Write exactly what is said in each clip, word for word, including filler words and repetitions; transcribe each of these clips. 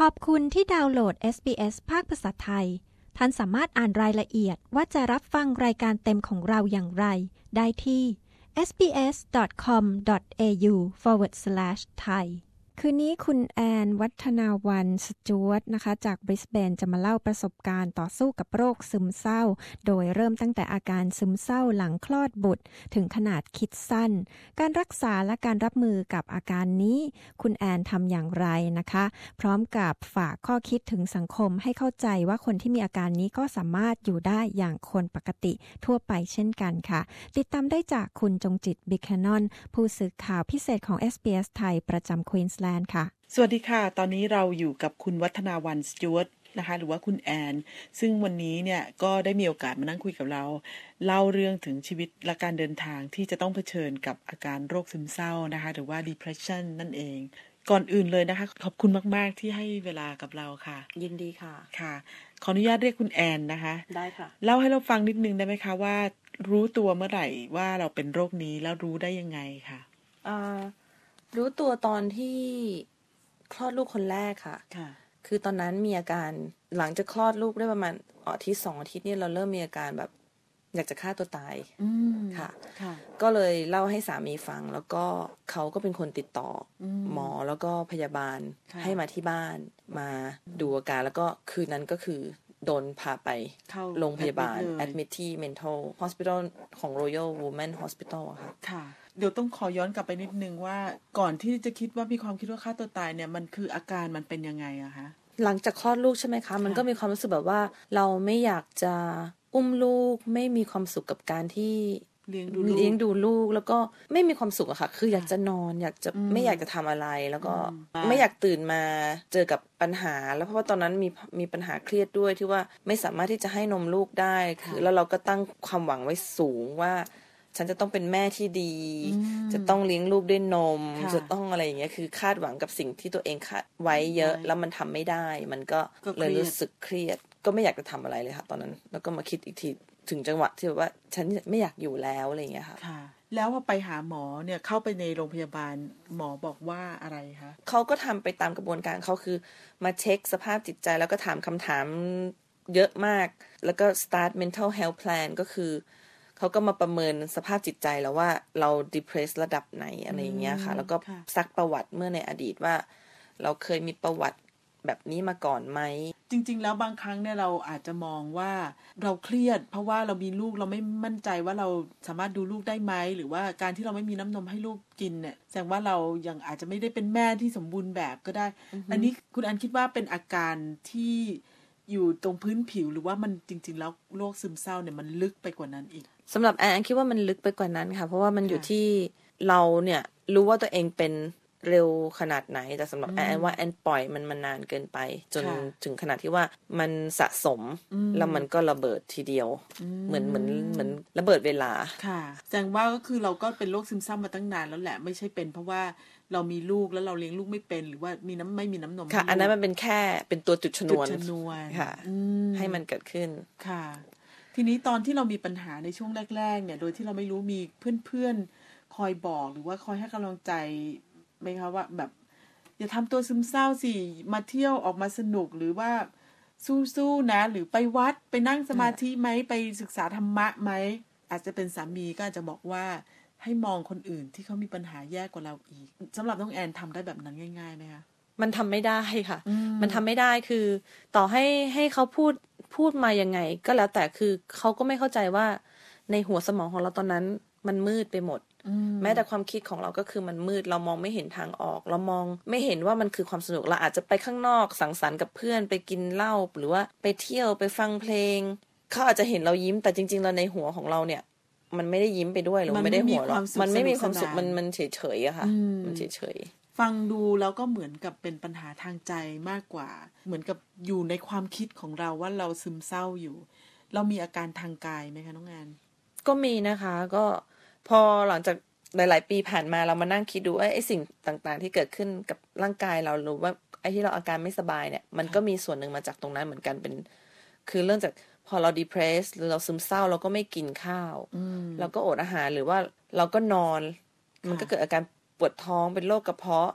ขอบคุณที่ดาวน์โหลด เอส บี เอส ภาคภาษาไทยท่านสามารถอ่านรายละเอียดว่าจะรับฟังรายการเต็มของเราอย่างไรได้ที่ เอส บี เอส ดอท คอม ดอท เอ ยู สแลช ไทย คืนนี้คุณแอนวัฒนาวันสจ๊วตนะคะจากบริสเบนจะมาเล่าประสบการณ์ต่อสู้กับโรคซึมเศร้าโดยเริ่มตั้งแต่อาการซึมเศร้าหลังคลอดบุตรถึงขนาดคิดสั้นการรักษาและการรับมือกับอาการนี้คุณแอนทำอย่างไรนะคะพร้อมกับฝากข้อคิดถึงสังคมให้เข้าใจว่าคนที่มีอาการนี้ก็สามารถอยู่ได้อย่างคนปกติทั่วไปเช่นกันค่ะติดตามได้จากคุณจงจิตบิคานอนผู้สื่อข่าวพิเศษของ เอส บี เอส ไทยประจำควีนสแลนด์ค่ะสวัสดีค่ะตอนนี้เราอยู่กับคุณวัฒนาวันสจ๊วตนะคะหรือว่าคุณแอนซึ่งวันนี้เนี่ยก็ได้มีโอกาสมานั่งคุยกับเราเล่าเรื่องถึงชีวิตและการเดินทางที่จะต้องเผชิญกับอาการโรคซึมเศร้านะคะหรือว่า depression นั่นเองก่อนอื่นเลยนะคะขอบคุณมากๆที่ให้เวลากับเราค่ะยินดีค่ะค่ะขออนุญาตเรียกคุณแอนนะคะได้ค่ะเล่าให้เราฟังนิดนึงได้ไหมคะว่ารู้ตัวเมื่อไหร่ว่าเราเป็นโรคนี้แล้วรู้ได้ยังไงค่ะอ่ารู้ตัวตอนที่คลอดลูกคนแรกค่ะค่ะคือตอนนั้นมีอาการหลังจากคลอดลูกได้ประมาณอาทิตย์สองอาทิตย์นี่เราเริ่มมีอาการแบบอยากจะฆ่าตัวตายค่ะค่ะก็เลยเล่าให้สามีฟังแล้วก็เขาก็เป็นคนติดต่อหมอแล้วก็พยาบาลให้มาที่บ้านมาดูอาการแล้วก็คืนนั้นก็คือโดนพาไปโรงพยาบาล admit ที่ mental hospital ของ Royal Women Hospital อะค่ะค่ะเดี๋ยวต้องขอย้อนกลับไปนิดนึงว่าก่อนที่จะคิดว่ามีความคิดว่าฆ่าตัวตายเนี่ยมันคืออาการมันเป็นยังไงอะคะหลังจากคลอดลูกใช่ไหมคะมันก็มีความรู้สึกแบบว่าเราไม่อยากจะอุ้มลูกไม่มีความสุขกับการที่เลี้ยงดูเลี้ยงดูลูกแล้วก็ไม่มีความสุขอะค่ะคืออยากจะนอนอยากจะไม่อยากจะทำอะไรแล้วก็ไม่อยากตื่นมาเจอกับปัญหาแล้วเพราะว่าตอนนั้นมีมีปัญหาเครียดด้วยที่ว่าไม่สามารถที่จะให้นมลูกได้คือแล้วเราก็ตั้งความหวังไว้สูงว่าฉันจะต้องเป็นแม่ที่ดีจะต้องเลี้ยงลูกด้วยนมจะต้องอะไรอย่างเงี้ยคือคาดหวังกับสิ่งที่ตัวเองคาดไว้เยอะแล้วมันทำไม่ได้มันก็เลยรู้สึกเครียดก็ไม่อยากจะทำอะไรเลยค่ะตอนนั้นแล้วก็มาคิดอีกทีถึงจังหวะที่แบบว่าฉันไม่อยากอยู่แล้วอะไรอย่างเงี้ยค่ะค่ะแล้วพอไปหาหมอเนี่ยเข้าไปในโรงพยาบาลหมอบอกว่าอะไรคะเขาก็ทำไปตามกระบวนการเขาคือมาเช็คสภาพจิตใจแล้วก็ถามคำถามเยอะมากแล้วก็ start mental health plan ก็คือเขาก็มาประเมินสภาพจิตใจแล้วว่าเรา depressed ระดับไหนอะไรอย่างเงี้ยค่ะแล้วก็ซักประวัติเมื่อในอดีตว่าเราเคยมีประวัติแบบนี้มาก่อนไหมจริงๆแล้วบางครั้งเนี่ยเราอาจจะมองว่าเราเครียดเพราะว่าเรามีลูกเราไม่มั่นใจว่าเราสามารถดูลูกได้ไหมหรือว่าการที่เราไม่มีน้ำนมให้ลูกกินเนี่ยแสดงว่าเรายังอาจจะไม่ได้เป็นแม่ที่สมบูรณ์แบบก็ได้ อันนี้คุณอันคิดว่าเป็นอาการที่อยู่ตรงพื้นผิวหรือว่ามันจริงๆแล้วโรคซึมเศร้าเนี่ยมันลึกไปกว่านั้นอีกสำหรับแอนคิดว่ามันลึกไปกว่านั้นค่ะเพราะว่ามันอยู่ที่เราเนี่ยรู้ว่าตัวเองเป็นเร็วขนาดไหนแต่สำหรับแอนว่าแอนปล่อยมันมานานเกินไปจนถึงขนาดที่ว่ามันสะสมแล้วมันก็ระเบิดทีเดียวเหมือนเหมือนเหมือนระเบิดเวลาค่ะแสดงว่าก็คือเราก็เป็นโรคซึมเศร้ามาตั้งนานแล้วแหละไม่ใช่เป็นเพราะว่าเรามีลูกแล้วเราเลี้ยงลูกไม่เป็นหรือว่ามีน้ำไม่มีน้ำนมค่ะอันนั้นมันเป็นแค่เป็นตัวจุดชนวนจุดชนวนค่ะให้มันเกิดขึ้นค่ะทีนี้ตอนที่เรามีปัญหาในช่วงแรกๆเนี่ยโดยที่เราไม่รู้มีเพื่อนๆคอยบอกหรือว่าคอยให้กำลังใจไหมคะว่าแบบอย่าทำตัวซึมเศร้าสิมาเที่ยวออกมาสนุกหรือว่าสู้ๆนะหรือไปวัดไปนั่งสมาธิไหมไปศึกษาธรรมะไหมอาจจะเป็นสามีก็อาจจะบอกว่าให้มองคนอื่นที่เขามีปัญหาแย่กว่าเราอีกสำหรับน้องแอนทำได้แบบนั้นง่ายๆไหมคะมันทำไม่ได้ค่ะมันทำไม่ได้คือต่อให้ให้เขาพูดพูดมายังไงก็แล้วแต่คือเขาก็ไม่เข้าใจว่าในหัวสมองของเราตอนนั้นมันมืดไปหมดแม้แต่ความคิดของเราก็คือมันมืดเรามองไม่เห็นทางออกเรามองไม่เห็นว่ามันคือความสนุกเราอาจจะไปข้างนอกสังสรรค์กับเพื่อนไปกินเหล้าหรือว่าไปเที่ยวไปฟังเพลงเขาอาจจะเห็นเรายิ้มแต่จริงๆเราในหัวของเราเนี่ยมันไม่ได้ยิ้มไปด้วยหรือไม่ได้หัวเราะมันไม่มีความสุขมันมันเฉยๆอะค่ะมันเฉยๆฟังดูแล้วก็เหมือนกับเป็นปัญหาทางใจมากกว่าเหมือนกับอยู่ในความคิดของเราว่าเราซึมเศร้าอยู่เรามีอาการทางกายไหมคะน้องแอนก็มีนะคะก็พอหลังจากหลายๆปีผ่านมาเรามานั่งคิดดูว่าไอ้สิ่งต่างๆที่เกิดขึ้นกับร่างกายเราหรือว่าไอ้ที่เราอาการไม่สบายเนี่ยมันก็มีส่วนหนึ่งมาจากตรงนั้นเหมือนกันเป็นคือเรื่องจากพอเรา depress หรือเราซึมเศร้าเราก็ไม่กินข้าวเราก็อดอาหารหรือว่าเราก็นอนมันก็เกิดอาการปวดท้องเป็นโรคกระเพาะ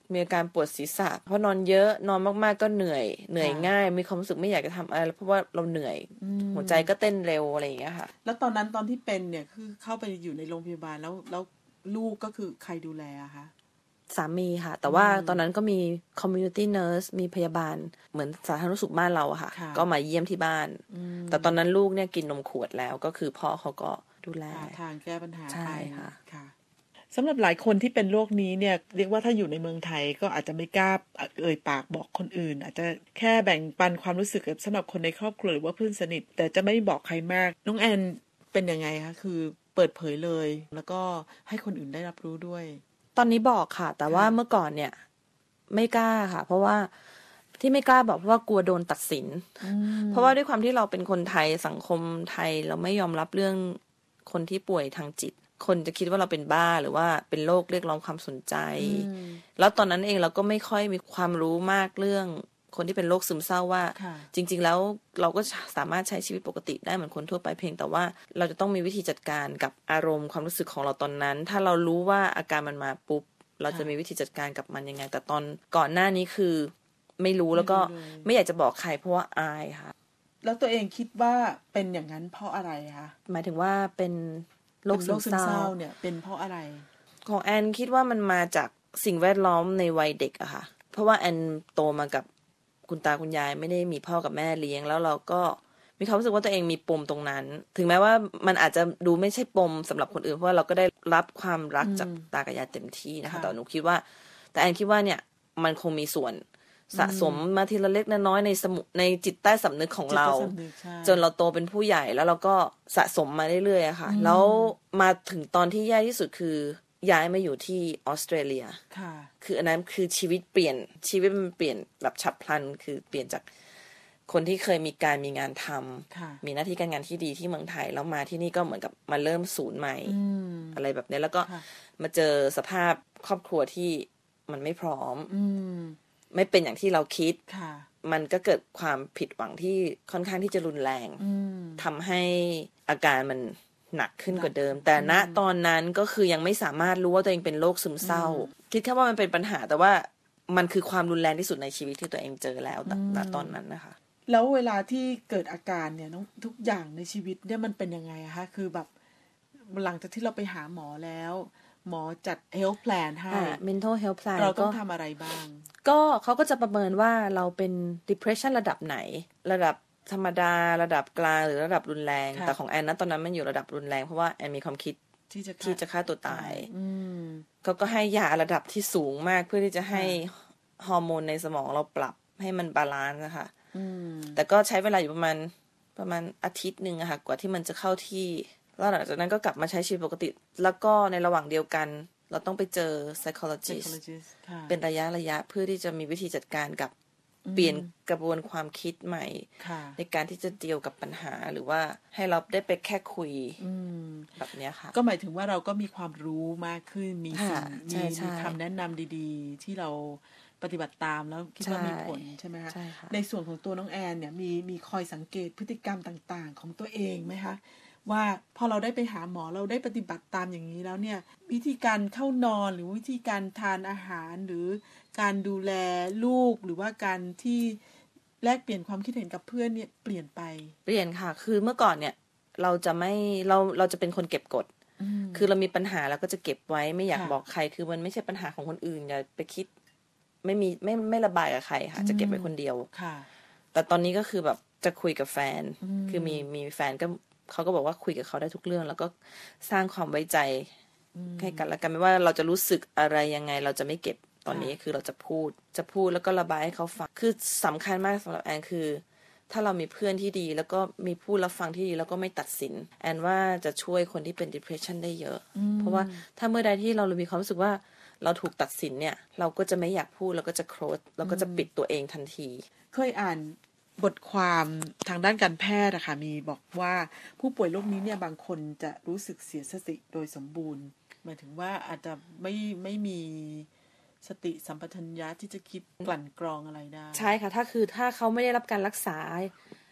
มีอาการปวดศีรษะเพราะนอนเยอะนอนมากๆก็เหนื่อยเหนื่อยง่ายมีความรู้สึกไม่อยากจะทำอะไรเพราะว่าเราเหนื่อยหัวใจก็เต้นเร็วอะไรอย่างเงี้ยค่ะแล้วตอนนั้นตอนที่เป็นเนี่ยคือเข้าไปอยู่ในโรงพยาบาลแล้วแล้วลูกก็คือใครดูแลอะคะสามีค่ะแต่ว่าตอนนั้นก็มี community nurse มีพยาบาลเหมือนสาธารณสุขบ้านเราอะค่ะก็มาเยี่ยมที่บ้านแต่ตอนนั้นลูกเนี่ยกินนมขวดแล้วก็คือพ่อเขาก็ดูแลทางแก้ปัญหาใช่ค่ะค่ะสำหรับหลายคนที่เป็นโรคนี้เนี่ยเรียกว่าถ้าอยู่ในเมืองไทยก็อาจจะไม่กล้าเอ่ยปากบอกคนอื่นอาจจะแค่แบ่งปันความรู้สึกกับสำหรับคนในครอบครัวหรือว่าเพื่อนสนิทแต่จะไม่บอกใครมากน้องแอนเป็นยังไงคะคือเปิดเผยเลยแล้วก็ให้คนอื่นได้รับรู้ด้วยตอนนี้บอกค่ะแต่ว่าเมื่อก่อนเนี่ยไม่กล้าค่ะเพราะว่าที่ไม่กล้าบอกเพราะว่ากลัวโดนตัดสินเพราะว่าด้วยความที่เราเป็นคนไทยสังคมไทยเราไม่ยอมรับเรื่องคนที่ป่วยทางจิตคนจะคิดว่าเราเป็นบ้าหรือว่าเป็นโรคเรียกร้องความสนใจแล้วตอนนั้นเองเราก็ไม่ค่อยมีความรู้มากเรื่องคนที่เป็นโรคซึมเศร้าว่าจริงๆแล้วเราก็สามารถใช้ชีวิตปกติได้เหมือนคนทั่วไปเพียงแต่ว่าเราจะต้องมีวิธีจัดการกับอารมณ์ความรู้สึกของเราตอนนั้นถ้าเรารู้ว่าอาการมันมาปุ๊บเราจะมีวิธีจัดการกับมันยังไงแต่ตอนก่อนหน้านี้คือไม่รู้แล้วก็ไม่อยากจะบอกใครเพราะว่าอายค่ะแล้วตัวเองคิดว่าเป็นอย่างนั้นเพราะอะไรคะหมายถึงว่าเป็นโรคซึมเศร้าเนี่ยเป็นเพราะอะไรของแอนคิดว่ามันมาจากสิ่งแวดล้อมในวัยเด็กอะค่ะเพราะว่าแอนโตมากับคุณตาคุณยายไม่ได้มีพ่อกับแม่เลี้ยงแล้วเราก็มีความรู้สึกว่าตัวเองมีปมตรงนั้นถึงแม้ว่ามันอาจจะดูไม่ใช่ปมสำหรับคนอื่นเพราะว่าเราก็ได้รับความรักจากตากับยายเต็มที่นะคะแต่หนูคิดว่าแต่แอนคิดว่าเนี่ยมันคงมีส่วนสะสมมาทีละเล็กน้อยในสมุในจิตใต้สำนึกของเราจนเราโตเป็นผู้ใหญ่แล้วเราก็สะสมมาเรื่อยๆค่ะแล้วมาถึงตอนที่แย่ที่สุดคือย้ายมาอยู่ที่ออสเตรเลียคืออันนั้นคือชีวิตเปลี่ยนชีวิตมันเปลี่ยนแบบฉับพลันคือเปลี่ยนจากคนที่เคยมีการมีงานทำมีหน้าที่การงานที่ดีที่เมืองไทยแล้วมาที่นี่ก็เหมือนกับมาเริ่มศูนย์ใหม่อะไรแบบนี้แล้วก็มาเจอสภาพครอบครัวที่มันไม่พร้อมไม่เป็นอย่างที่เราคิดมันก็เกิดความผิดหวังที่ค่อนข้างที่จะรุนแรงทำให้อาการมันหนักขึ้นกว่าเดิมแต่ณตอนนั้นก็คือยังไม่สามารถรู้ว่าตัวเองเป็นโรคซึมเศร้าคิดแค่ว่ามันเป็นปัญหาแต่ว่ามันคือความรุนแรงที่สุดในชีวิตที่ตัวเองเจอแล้วณตอนนั้นนะคะแล้วเวลาที่เกิดอาการเนี่ยทุกอย่างในชีวิตเนี่ยมันเป็นยังไงอะคะคือแบบหลังจากที่เราไปหาหมอแล้วหมอจัด health plan ให้ mental health plan เราต้องทำอะไรบ้างก็เขาก็จะประเมินว่าเราเป็น depression ระดับไหนระดับธรรมดาระดับกลางหรือระดับรุนแรงแต่ของแอนนะตอนนั้นมันอยู่ระดับรุนแรงเพราะว่าแอนมีความคิดที่จะที่จะฆ่าตัวตายเขาก็ให้ยาระดับที่สูงมากเพื่อที่จะให้ฮอร์โมนในสมองเราปรับให้มันบาลานซ์นะคะแต่ก็ใช้เวลาอยู่ประมาณประมาณอาทิตย์นึงอะค่ะกว่าที่มันจะเข้าที่แล้วหลังจากนั้นก็กลับมาใช้ชีวิตปกติแล้วก็ในระหว่างเดียวกันเราต้องไปเจอ psychologist เป็นระยะระยะเพื่อที่จะมีวิธีจัดการกับเปลี่ยนกระบวนความคิดใหม่ในการที่จะเดียวกับปัญหาหรือว่าให้เราได้ไปแค่คุยแบบนี้ค่ะก็หมายถึงว่าเราก็มีความรู้มากขึ้นมีสิ่งมีมีคำแนะนำดีๆที่เราปฏิบัติตามแล้วคิดว่ามีผลใช่ไหมคะในส่วนของตัวน้องแอนเนี่ยมีมีคอยสังเกตพฤติกรรมต่างๆของตัวเองไหมคะว่าพอเราได้ไปหาหมอเราได้ปฏิบัติตามอย่างนี้แล้วเนี่ยวิธีการเข้านอนหรือวิธีการทานอาหารหรือการดูแลลูกหรือว่าการที่แลกเปลี่ยนความคิดเห็นกับเพื่อนเนี่ยเปลี่ยนไปเปลี่ยนค่ะคือเมื่อก่อนเนี่ยเราจะไม่เราเราจะเป็นคนเก็บกดคือเรามีปัญหาแล้วก็จะเก็บไว้ไม่อยากบอกใครคือมันไม่ใช่ปัญหาของคนอื่นอย่าไปคิดไม่มีไม่ไม่ระบายกับใครค่ะจะเก็บไว้คนเดียวค่ะแต่ตอนนี้ก็คือแบบจะคุยกับแฟนคือมีมีแฟนก็เขาก็บอกว่าคุยกับเขาได้ทุกเรื่องแล้วก็สร้างความไว้ใจให้กันและกันไม่ว่าเราจะรู้สึกอะไรยังไงเราจะไม่เก็บตอนนี้คือเราจะพูดจะพูดแล้วก็ระบายให้เขาฟังคือสำคัญมากสำหรับแอนคือถ้าเรามีเพื่อนที่ดีแล้วก็มีผู้รับฟังที่ดีแล้วก็ไม่ตัดสินแอนว่าจะช่วยคนที่เป็น depression ได้เยอะเพราะว่าถ้าเมื่อใดที่เรามีความรู้สึกว่าเราถูกตัดสินเนี่ยเราก็จะไม่อยากพูดเราก็จะ close เราก็จะปิดตัวเองทันทีเคยอ่านบทความทางด้านการแพทย์อะค่ะมีบอกว่าผู้ป่วยโรคนี้เนี่ยบางคนจะรู้สึกเสียสติโดยสมบูรณ์หมายถึงว่าอาจจะไม่ไม่มีสติสัมปชัญญะที่จะคิดกลั่นกรองอะไรได้ใช่ค่ะถ้าคือถ้าเขาไม่ได้รับการรักษา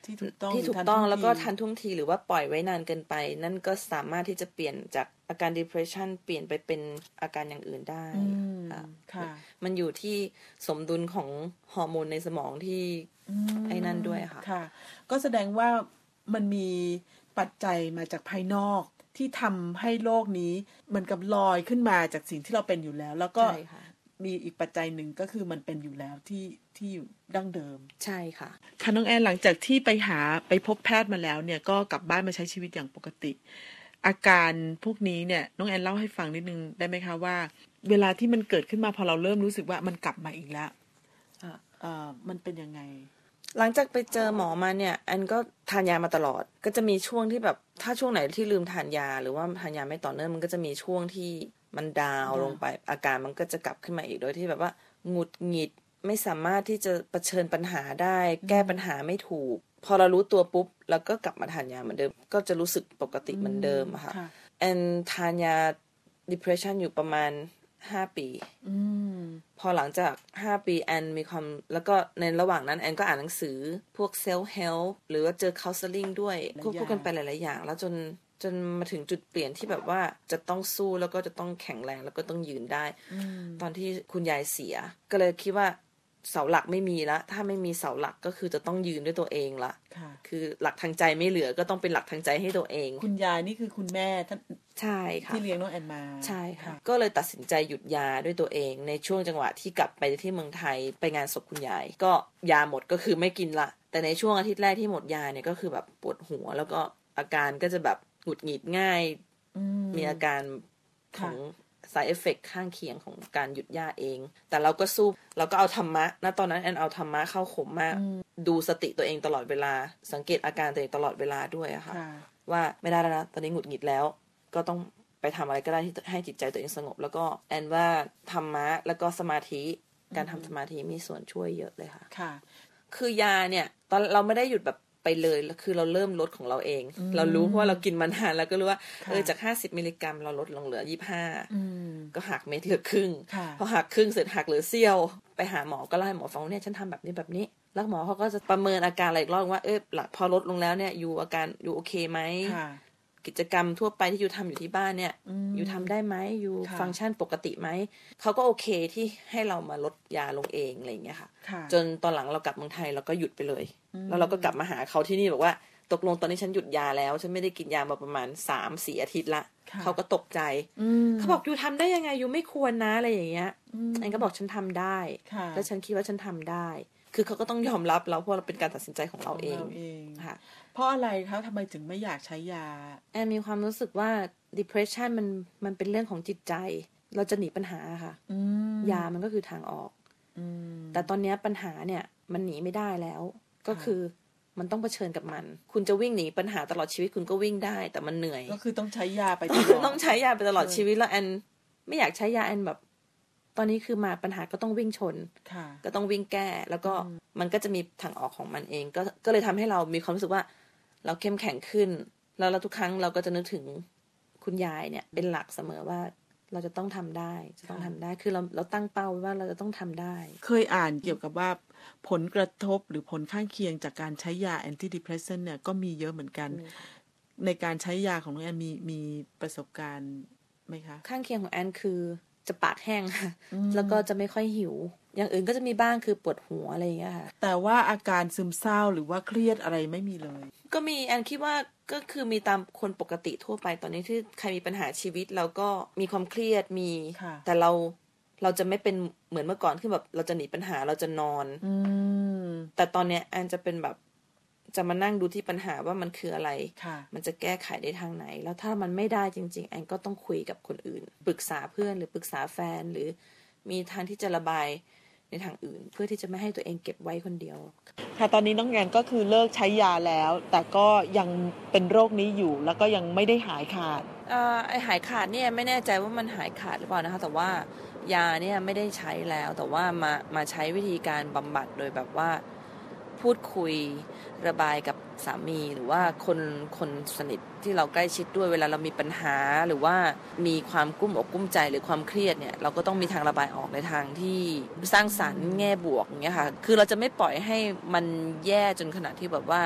ที่ถูกต้องที่ถูกต้องแล้วก็ทันท่วงทีหรือว่าปล่อยไว้นานเกินไปนั่นก็สามารถที่จะเปลี่ยนจากอาการ depression เปลี่ยนไปเป็นอาการอย่างอื่นได้ค่ะมันอยู่ที่สมดุลของฮอร์โมนในสมองที่ไอ้นั่นด้วยค่ะค่ะก็แสดงว่ามันมีปัจจัยมาจากภายนอกที่ทำให้โลกนี้เหมือนกับลอยขึ้นมาจากสิ่งที่เราเป็นอยู่แล้วแล้วก็มีอีกปัจจัยหนึ่งก็คือมันเป็นอยู่แล้วที่ที่อยู่ดั้งเดิมใช่ค่ะค่ะน้องแอนหลังจากที่ไปหาไปพบแพทย์มาแล้วเนี่ยก็กลับบ้านมาใช้ชีวิตอย่างปกติอาการพวกนี้เนี่ยน้องแอนเล่าให้ฟังนิดนึงได้ไหมคะว่าเวลาที่มันเกิดขึ้นมาพอเราเริ่มรู้สึกว่ามันกลับมาอีกแล้วอ่ามันเป็นยังไงหลังจากไปเจอหมอมาเนี่ยแอนก็ทานยามาตลอดก็จะมีช่วงที่แบบถ้าช่วงไหนที่ลืมทานยาหรือว่าทานยาไม่ต่อเนื่องมันก็จะมีช่วงที่มันดาวลงไปอาการมันก็จะกลับขึ้นมาอีกโดยที่แบบว่าหงุดหงิดไม่สามารถที่จะเผชิญปัญหาได้แก้ปัญหาไม่ถูกพอเรารู้ตัวปุ๊บแล้วก็กลับมาทานยาเหมือนเดิมก็จะรู้สึกปกติเหมือนเดิมค่ะแอนทานยา depression อยู่ประมาณห้าปีพอหลังจากห้าปีแอนมีความแล้วก็ในระหว่างนั้นแอนก็อ่านหนังสือพวก self help หรือว่าเจอ counseling ด้วยควบคู่กันไปหลายๆอย่างแล้วจนจนมาถึงจุดเปลี่ยนที่แบบว่าจะต้องสู้แล้วก็จะต้องแข็งแรงแล้วก็ต้องยืนได้ตอนที่คุณยายเสียก็เลยคิดว่าเสาหลักไม่มีละถ้าไม่มีเสาหลักก็คือจะต้องยืนด้วยตัวเองละคือหลักทางใจไม่เหลือก็ต้องเป็นหลักทางใจให้ตัวเองคุณยายนี่คือคุณแม่ท่านใช่ค่ะที่เลี้ยงน้องแอนมาใช่ค่ะก็เลยตัดสินใจหยุดยาด้วยตัวเองในช่วงจังหวะที่กลับไปที่เมืองไทยไปงานศพคุณยายก็ยาหมดก็คือไม่กินละแต่ในช่วงอาทิตย์แรกที่หมดยาเนี่ยก็คือแบบปวดหัวแล้วก็อาการก็จะแบบหงุดหงิดง่ายมีอาการของside effect ข้างเคียงของการหยุดยาเองแต่เราก็สู้เราก็เอาธรรมะณตอนนั้นแอนเอาธรรมะเข้าข่มมากดูสติตัวเองตลอดเวลาสังเกตอาการตัวเองตลอดเวลาด้วยอะค่ะว่าไม่ได้แล้วนะตอนนี้หงุดหงิดแล้วก็ต้องไปทำอะไรก็ได้ที่ให้จิตใจตัวเองสงบแล้วก็แอนว่าธรรมะแล้วก็สมาธิการทำสมาธิมีส่วนช่วยเยอะเลยค่ะค่ะคือยาเนี่ยตอนเราไม่ได้หยุดแบบไปเลยคือเราเริ่มลดของเราเองเรารู้เพราะว่าเรากินมานานแล้วก็รู้ว่าเออจากห้าสิบมิลลิกรัมเราลดลงเหลือยี่สิบห้าก็หักเม็ดเหลือครึ่งพอหักครึ่งเสร็จหักเหลือเสี้ยวไปหาหมอก็เล่าให้หมอฟังว่าเนี่ยฉันทำแบบนี้แบบนี้แล้วหมอเขาก็จะประเมินอาการอะไรอีกรอบว่าเออหลังพอลดลงแล้วเนี่ยอยู่อาการอยู่โอเคไหมกิจกรรมทั่วไปที่อยู่ทำอยู่ที่บ้านเนี่ยอยู่ทำได้ไหมอยู่ฟังก์ชันปกติไหมเขาก็โอเคที่ให้เรามาลดยาลงเองอะไรอย่างเงี้ยค่ะจนตอนหลังเรากลับเมืองไทยเราก็หยุดไปเลยแล้วเราก็กลับมาหาเขาที่นี่บอกว่าตกลงตอนนี้ฉันหยุดยาแล้วฉันไม่ได้กินยามาประมาณ สามสี่ อาทิตย์ละเขาก็ตกใจเขาบอกอยู่ทำได้ยังไงอยู่ไม่ควรนะอะไรอย่างเงี้ยแอนก็บอกฉันทำได้แล้วฉันคิดว่าฉันทำได้คือเขาก็ต้องยอมรับเราเพราะเราเป็นการตัดสินใจของเราเองค่ะเพราะอะไรคะทำไมถึงไม่อยากใช้ยาแอนมีความรู้สึกว่า depression มันมันเป็นเรื่องของจิตใจเราจะหนีปัญหาค่ะยามันก็คือทางออกแต่ตอนนี้ปัญหาเนี่ยมันหนีไม่ได้แล้วก็คือมันต้องเผชิญกับมันคุณจะวิ่งหนีปัญหาตลอดชีวิตคุณก็วิ่งได้แต่มันเหนื่อยก็คือต้องใช้ยาไปตลอดต้องใช้ยาไปตลอดชีวิตแล้วแอนไม่อยากใช้ยาแอนแบบตอนนี้คือมาปัญหาก็ต้องวิ่งชนก็ต้องวิ่งแก้แล้วก็มันก็จะมีทางออกของมันเองก็ก็เลยทำให้เรามีความรู้สึกว่าเราเข้มแข็งขึ้นแล้วเราทุกครั้งเราก็จะนึกถึงคุณยายเนี่ยเป็นหลักเสมอว่าเราจะต้องทำได้จะต้องทำได้คือเราเราตั้งเป้าไว้ว่าเราจะต้องทำได้เคยอ่านเกี่ยวกับว่าผลกระทบหรือผลข้างเคียงจากการใช้ยาแอนตี้ดิเพรสเซนต์เนี่ยก็มีเยอะเหมือนกันในการใช้ยาของน้องแอนมีมีประสบการณ์ไหมคะข้างเคียงของแอนคือจะปากแห้งค่ะแล้วก็จะไม่ค่อยหิวอย่างอื่นก็จะมีบ้างคือปวดหัวอะไรอย่างเงี้ยค่ะแต่ว่าอาการซึมเศร้าหรือว่าเครียดอะไรไม่มีเลยก็มีแอนคิดว่าก็คือมีตามคนปกติทั่วไปตอนนี้ที่ใครมีปัญหาชีวิตเราก็มีความเครียดมีแต่เราเราจะไม่เป็นเหมือนเมื่อก่อนคือแบบเราจะหนีปัญหาเราจะนอนแต่ตอนเนี้ยแอนจะเป็นแบบจะมานั่งดูที่ปัญหาว่ามันคืออะไรมันจะแก้ไขได้ทางไหนแล้วถ้ามันไม่ได้จริงๆแอนก็ต้องคุยกับคนอื่นปรึกษาเพื่อนหรือปรึกษาแฟนหรือมีทางที่จะระบายในทางอื่นเพื่อที่จะไม่ให้ตัวเองเก็บไว้คนเดียวค่ะตอนนี้น้องแอนก็คือเลิกใช้ยาแล้วแต่ก็ยังเป็นโรคนี้อยู่แล้วก็ยังไม่ได้หายขาดอ่าไอหายขาดเนี่ยไม่แน่ใจว่ามันหายขาดหรือเปล่านะคะแต่ว่ายาเนี่ยไม่ได้ใช้แล้วแต่ว่ามามาใช้วิธีการบำบัดโดยแบบว่าพูดคุยระบายกับสามีหรือว่าคนคนสนิทที่เราใกล้ชิดด้วยเวลาเรามีปัญหาหรือว่ามีความกุ้มอกกุ้มใจหรือความเครียดเนี่ยเราก็ต้องมีทางระบายออกในทางที่สร้างสรรค์แง่บวกอย่างเงี้ยค่ะคือเราจะไม่ปล่อยให้มันแย่จนขนาดที่แบบว่า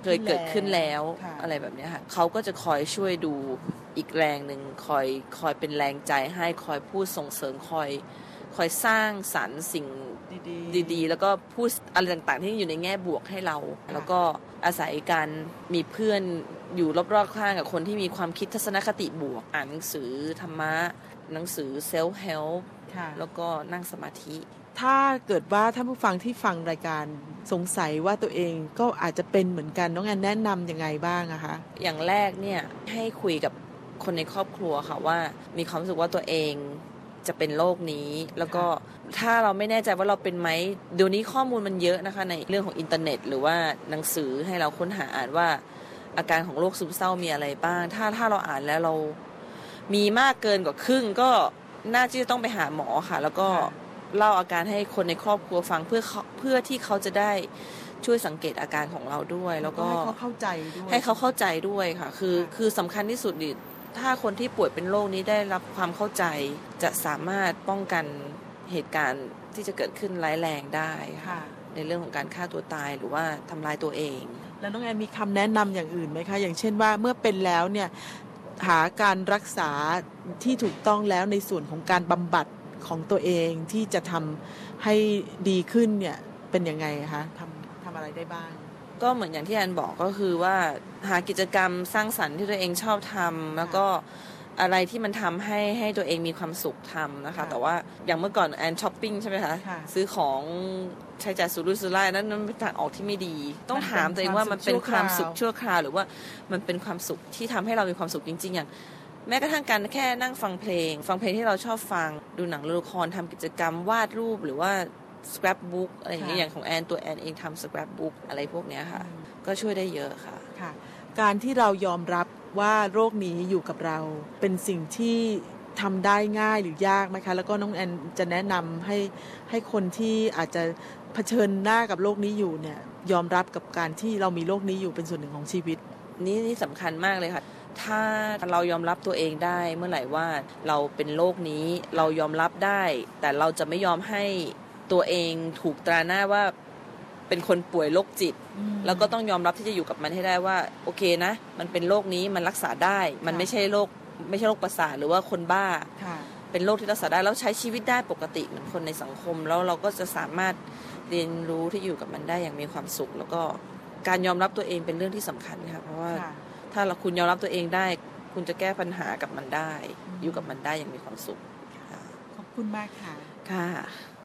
เคยเกิดขึ้นแล้วอะไรแบบนี้ค่ะเขาก็จะคอยช่วยดูอีกแรงหนึ่งคอยคอยเป็นแรงใจให้คอยพูดส่งเสริมคอยคอยสร้างสรรค์สิ่งดีๆแล้วก็พูดอะไรต่างๆที่อยู่ในแง่บวกให้เราแล้วก็อาศัยการมีเพื่อนอยู่รอบๆข้างกับคนที่มีความคิดทัศนคติบวกอ่านหนังสือธรรมะหนังสือเซลฟ์เฮลป์แล้วก็นั่งสมาธิถ้าเกิดว่าท่านผู้ฟังที่ฟังรายการสงสัยว่าตัวเองก็อาจจะเป็นเหมือนกันน้องแอนแนะนำยังไงบ้างอะคะอย่างแรกเนี่ยให้คุยกับคนในครอบครัวค่ะว่ามีความรู้สึกว่าตัวเองจะเป็นโรคนี้แล้วก็ถ้าเราไม่แน่ใจว่าเราเป็นไหมเดี๋ยวนี้ข้อมูลมันเยอะนะคะในเรื่องของอินเทอร์เน็ตหรือว่าหนังสือให้เราค้นหาอ่านว่าอาการของโรคซึมเศร้ามีอะไรบ้างถ้าถ้าเราอ่านแล้วเรามีมากเกินกว่าครึ่งก็น่าจะต้องไปหาหมอค่ะแล้วก็เล่าอาการให้คนในครอบครัวฟังเพื่อเพื่อที่เขาจะได้ช่วยสังเกตอาการของเราด้วยแล้วก็ให้เขาเข้าใจด้วยให้เขาเข้าใจด้วยค่ะคือคือสำคัญที่สุดดิถ้าคนที่ป่วยเป็นโรคนี้ได้รับความเข้าใจจะสามารถป้องกันเหตุการณ์ที่จะเกิดขึ้นร้ายแรงได้ค่ะในเรื่องของการฆ่าตัวตายหรือว่าทำลายตัวเองแล้วน้องแอนมีคำแนะนำอย่างอื่นไหมคะอย่างเช่นว่าเมื่อเป็นแล้วเนี่ยหาการรักษาที่ถูกต้องแล้วในส่วนของการบำบัดของตัวเองที่จะทำให้ดีขึ้นเนี่ยเป็นยังไงคะทำทำอะไรได้บ้างก็เหมือนอย่างที่แอนบอกก็คือว่าหากิจกรรมสร้างสรรค์ที่ตัวเองชอบทำแล้วก็อะไรที่มันทำให้ให้ตัวเองมีความสุขทำนะคะแต่ว่าอย่างเมื่อก่อนแอนช้อปปิ้งใช่ไหมคะซื้อของใช้จ่ายสุรุ่ยสุร่ายนั้นนั้นเป็นทางออกที่ไม่ดีต้องถามตัวเองว่ามันเป็นความสุขชั่วคราวหรือว่ามันเป็นความสุขที่ทำให้เรามีความสุขจริงๆอย่างแม้กระทั่งการแค่นั่งฟังเพลงฟังเพลงที่เราชอบฟังดูหนังละครทำกิจกรรมวาดรูปหรือว่าscrapbook อะไรอย่างเงี้ยอย่างของแอนตัวแอนเองทำ scrapbook อะไรพวกเนี้ยค่ะก็ช่วยได้เยอะค่ะค่ะการที่เรายอมรับว่าโรคนี้อยู่กับเราเป็นสิ่งที่ทำได้ง่ายหรือยากไหมคะแล้วก็น้องแอนจะแนะนำให้ให้คนที่อาจจะเผชิญหน้ากับโรคนี้อยู่เนี่ยยอมรับกับการที่เรามีโรคนี้อยู่เป็นส่วนหนึ่งของชีวิตนี่นี่สำคัญมากเลยค่ะถ้าเรายอมรับตัวเองได้เมื่อไหร่ว่าเราเป็นโรคนี้เรายอมรับได้แต่เราจะไม่ยอมให้ตัวเองถูกตราหน้าว่าเป็นคนป่วยโรคจิตแล้วก็ต้องยอมรับที่จะอยู่กับมันให้ได้ว่าโอเคนะมันเป็นโรคนี้มันรักษาได้มันไม่ใช่โรคไม่ใช่โรคประสาทหรือว่าคนบ้าเป็นโรคที่รักษาได้แล้วใช้ชีวิตได้ปกติเหมือนคนในสังคมแล้วเราก็จะสามารถเรียนรู้ที่อยู่กับมันได้อย่างมีความสุขแล้วก็การยอมรับตัวเองเป็นเรื่องที่สำคัญค่ะเพราะว่าถ้าเราคุณยอมรับตัวเองได้คุณจะแก้ปัญหากับมันได้อยู่กับมันได้อย่างมีความสุขขอบคุณมากค่ะค่ะ